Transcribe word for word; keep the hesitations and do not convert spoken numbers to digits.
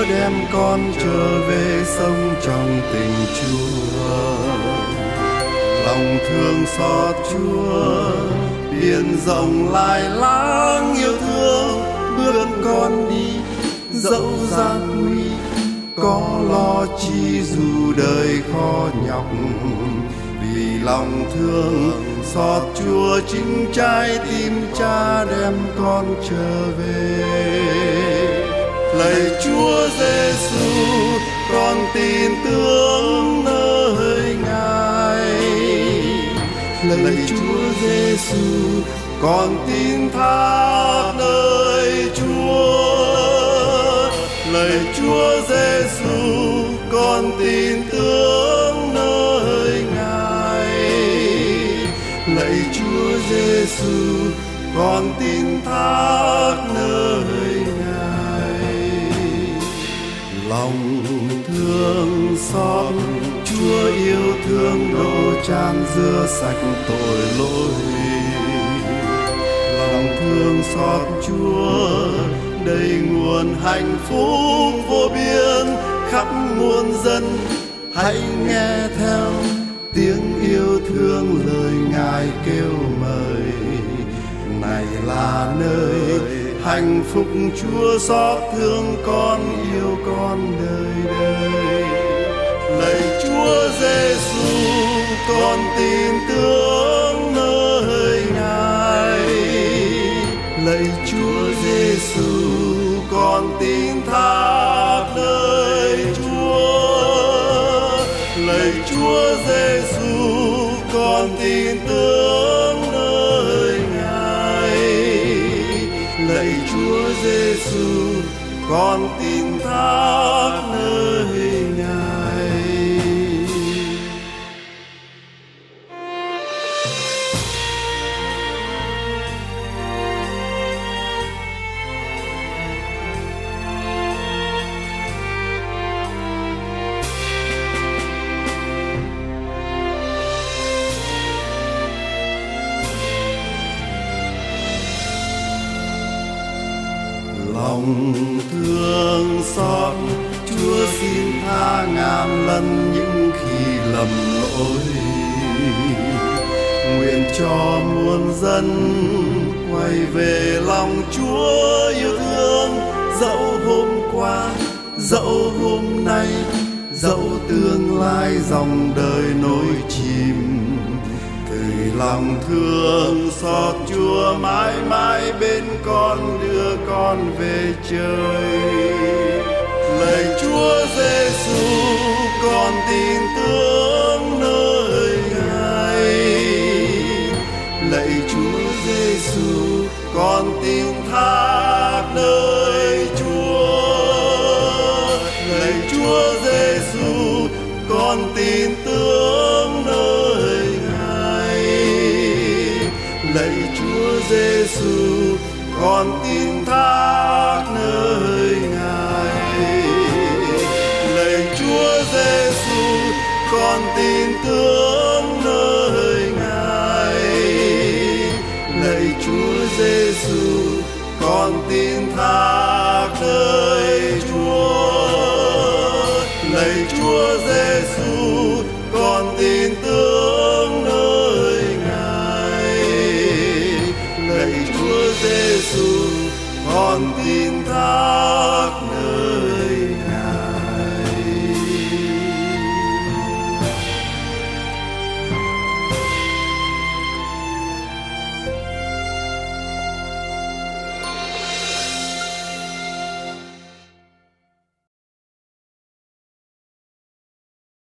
đem con trở về sống trong tình Chúa. Lòng thương xót Chúa, biển rộng lai láng yêu thương, bước con đi dẫu gian nguy, có lo chi dù đời khó nhọc. Vì lòng thương xót Chúa, chính trái tim Cha đem con trở về. Lạy Chúa Giêsu, con tin tưởng nơi Ngài. Lạy Chúa Giêsu, con tin thác nơi Chúa. Lạy Chúa Giêsu, con tin tưởng nơi Ngài. Lạy Chúa Giêsu, con tin thác nơi Ngài. Lòng thương xót Chúa yêu thương đổ tràn rửa sạch tội lỗi. Lòng thương xót Chúa đầy nguồn hạnh phúc vô biên khắp muôn dân. Hãy nghe theo tiếng yêu thương lời Ngài kêu mời. Này là nơi hạnh phúc, Chúa xót thương con, yêu con đời đời. Lạy Chúa Giêsu, con tin tưởng nơi Ngài. Lạy Chúa Giêsu, con tin thác nơi Chúa. Lạy Chúa Giêsu, con tin tưởng nơi Ngài. Lạy Chúa Giêsu, con tin thác nơi Ngài. Lòng thương xót Chúa xin tha ngàn lần những khi lầm lỗi. Nguyện cho muôn dân quay về lòng Chúa yêu thương, dẫu hôm qua, dẫu hôm nay, dẫu tương lai dòng đời nối chìm. Từ lòng thương xót Chúa mãi mãi bên con, đưa con về trời. Lạy Chúa Giêsu, con tin tưởng nơi Ngài. Lạy Chúa Giêsu, con tin thác nơi Chúa. Lạy Chúa Giêsu, con tin tưởng nơi Ngài. Lạy Chúa Giêsu, con tin thác nơi Ngài. Lạy Chúa Giêsu, con tin tưởng nơi Ngài. Lạy Chúa Giêsu, con tin thác nơi Chúa. Lạy Chúa Giêsu, con tin tưởng nơi Ngài. Lạy Chúa Giêsu, con tin thác nơi